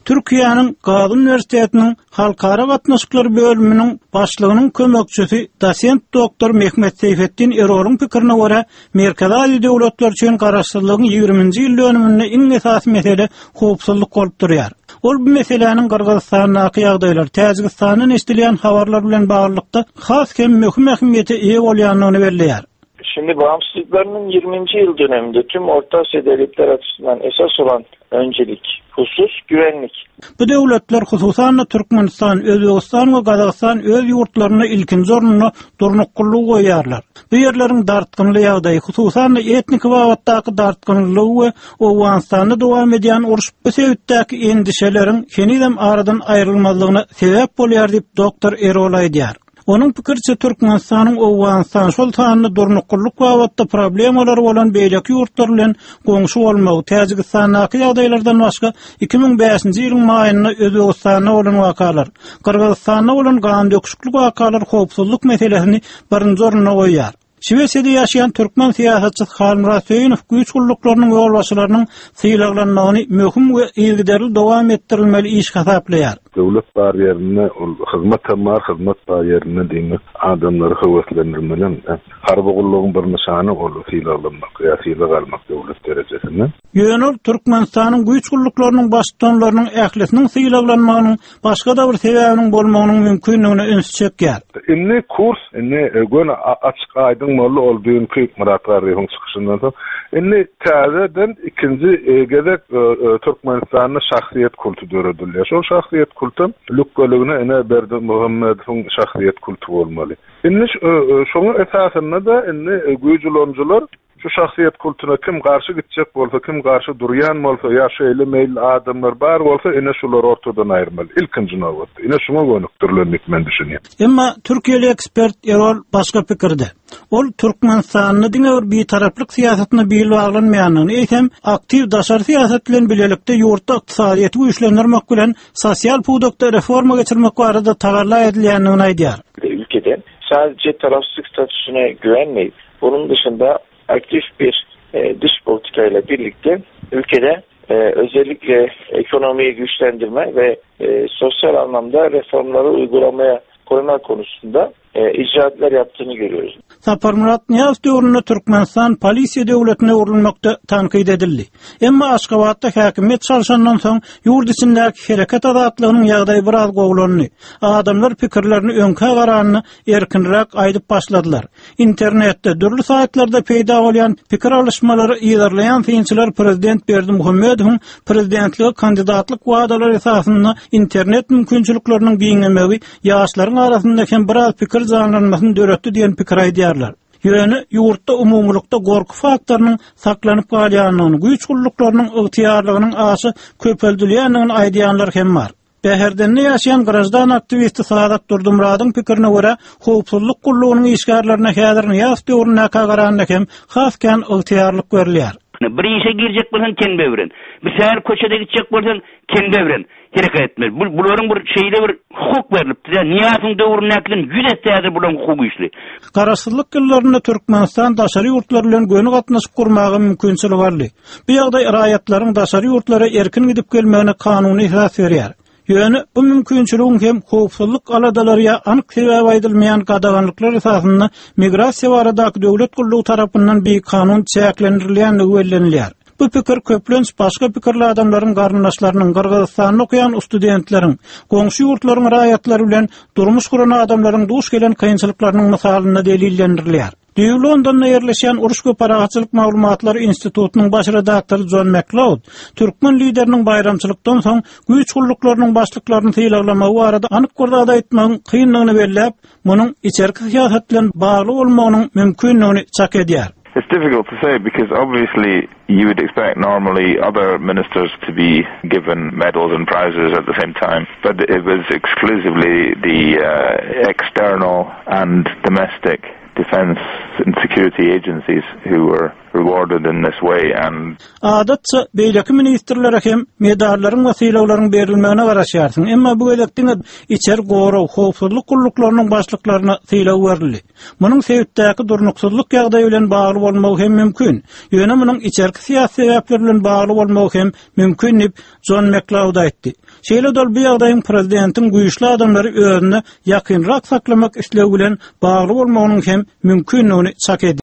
Türkiýanyň Gazi Üniversitetiniň Halkara gatnaşyklar bölüminiň başlygynyň kömekçisi dosent doktor Mehmet Seyfettin Eroluň pikirine görä, Merkezi Aziýa döwletleri üçin garaşdyrlygyň 20-nji ýyl döneminde iň esasy mesele howpsuzlyk bolup durýar. Ol bu meseleniň Kyrgyzstanyňky ýagdaýlar, Täjikistanyň eşdilýän habarlar bilen baglykda has hem möhüm ähmiýete eýe bolýanyny belleýär. Şimdi bağımsızlıklarının 20. yıl döneminde tüm Orta Asya devletleri açısından esas olan öncelik, husus, güvenlik. Bu devletler hususan Türkmenistan, Özbegistan ve Kazakistan öz ýurtlaryna ilkinji ornuny durnuklugy goýarlar. Bu ýerleriň dartgynly ýagdaýy, hususan etnik wagtdaky dartgynlygy we Owganistanda dowam edýän uruş bu sebäpdäki endişeleriň henüzem aradan aýrylmazlygyna sebäp bolýar diýip doktor Erol aýdýar. Onun pikirçe Türkmenistanyň Owganistan şol sanyny durnuklyk wagtda problemalary bolan beýleki ýurtlar bilen goňşy bolmagy, Täjikistanyňky ýagdaýlardan başga 2005-nji ýylyň maýyna Özbegistanyna bolan wakalar, Kyrgyzstanyna bolan gan döküşiklik wakalar howpsuzlyk meselesini birinji oruna goýýar. Şiwesiýede ýaşaýan türkmen siýasatçysy Halmurat Söýünov güýç gullaklarynyň we ýolbaşçylarynyň syýlaglanmagyny möhüm we ýylgydarly dowam etdirilmeli iş hasaplaýar. Döwlet barýerine, hyzmat tamar hyzmat barýerine diňe adamlary howaslandirmeli. Harby gullugyň bir nyşany bolup syýlaglanmak, ýa-syýlag almak döwlet derejesinde. Ýöne Türkmenistanyň güýç gullaklarynyň başdanlarynyň ählisiniň syýlaglanmagynyň başga da bir sebäbiniň bolmagynyň mümkinligine öňsü çekýär. Inni kurs, gönä açyk aýdyň molly olduğunky Murat Garyň çykyşyndan soň inni täzeden ikinji gezek Türkmenistanyň şahsiýet kultu döredilýär. Şol şahsiýet kultu lükgölügine ene Berdi Muhammedowyň şahsiýet kultu bolmaly. Inni şoňa esasynda da inni güýjülonjylar şu şahsiýet kultuna kim garşy gitjek bolsa, kim garşy durýan bolsa, ýa şeýle meýil adamlar bar bolsa, ene şular ortadan aýrmaly. İlkinji nowatda. Ene şuňa gönükdirlenmek men düşünýär. Emma Türkiýeli ekspert Erol başga pikirde. Ol Türkmenistanyň diňe bir taraplyk siýasatyna beýle baglanmaýanyny, eýsem aktiw daşary siýasat bilen bilelikde ýurtda ykdysadyýaty güýçlendirmek bilen sosial pudokda reforma geçirmek barada tagarla edilýänini aýdýar. Ülkede sadece tarafsızlık statüsüne güvenmeyip bunun dışında aktif bir dış politikayla birlikte ülkede özellikle ekonomiyi güçlendirme ve sosyal anlamda reformları uygulamaya koyma konusunda icraatlar yaptığını görüyoruz. Sapar Murat Niyaz döwründe Türkmenistan polisiýa döwletine urulanmakda tankyd edildi. Emma Aşgabatda häkimet çalşandan soň ýurt içindäki hereket azatlygynyň ýagdaýy biraz gowlandy. Adamlar pikirlerini öňkä garanyny erkinrek aýdyp başladylar. İnternetde dürli saýtlarda peýda bolýan pikir alışmalary ýerleýän fiýinçiler prezident Berdi Muhammedowyň prezidentligi kandidatlyk wagdalary esasynda internet mümkinçilikleriniň giňemegi ýaşlaryň arasynda hem biraz pikir zanlanmasyny döretdi diýen pikir aýdýarlar. Ýöne ýurtda umumlukda gorku faktorynyň saklanyp galýanyny, güýç gullaklarynyň ygtyýarlygynyň aşy köpeldilýänini aýdýanlar hem bar. Bäherdende ýaşaýan grajdan aktivisti Sadat Durdumuradyň pikirine görä, howpsuzlyk gullugynyň işgärlerine häzir ýaz döwrüne garanyna hem hasken ygtyýarlyk berilýär. Bir işe girecek bolsan kendi öwren. Bir şäher köçede gitjek bolsan kendi öwren. Hereket etmeli. Buların bir şeyde bir hukuk verilipdi. Niýatyň döwründäkilen 100 etdi bulan hukuk işli. Garaşsyzlyk ýyllarynda Türkmenistan daşary ýurtlar bilen göni gatnaşyp gurmagy mümkinçiligi bardy. Bu ýagdaý raýatlaryň daşary ýurtlara erkin gidip gelmegine kanuny esas berýär. Ýöne bu mümkinçiligiň hem howpsuzlyk aladalarya anyk sebäp aýdylmaýan gadaganlyklar esasynda migrasiýa baradaky döwlet gullugy tarapyndan bir kanun çäklendirilýänligi bellenilýär. Bu pikir köplenç başga pikirli adamlaryň garyndaşlarynyň Kyrgyzstanyň okuyan studentleriň, goňşy ýurtlaryň raýatlary bilen durmuş guran adamlaryň duş gelen kynçylyklarynyň misalyna delillendirilýär. Londonda yerleşen Uruş we Paragatçylyk Maglumatlary Institutunyň baş redaktory John McLeod, Türkmen lideriniň bayramçylykdan soň güýç gullaklarynyň başlyklaryny syýlaglamagy barada anyk gurda aýtmagyň kynlygyny belläp, munyň içerki siýasat bilen bagly bolmagynyň mümkinligini çak edýär. It's difficult to say because obviously you would expect normally other ministers to be given medals and prizes at the same time, but it was exclusively the external and domestic defense and security agencies who were rewarded in this way. And adatça beýleki ministrlere hem medallaryň we sylaularyň berilmegine garaşýarsyn. Emma bu gerekdiňe içer goraw, howpsuzlyk gulluklarının başlyklaryna sylaw berildi. Munyň sebäpdäki durnuksuzlyk ýagdaýy bilen bagly bolmagy hem mümkin. Ýöne munyň içerki syýasy sebäpler bilen bagly bolmagy hem mümkin diýip John McLeod aýtdy. Şeýle dol bu ýagdaýyň prezidentiň güýçli adamlary özüne ýakynrak saklamak islegi bilen bagly bolmagynyň hem mümkinligini çak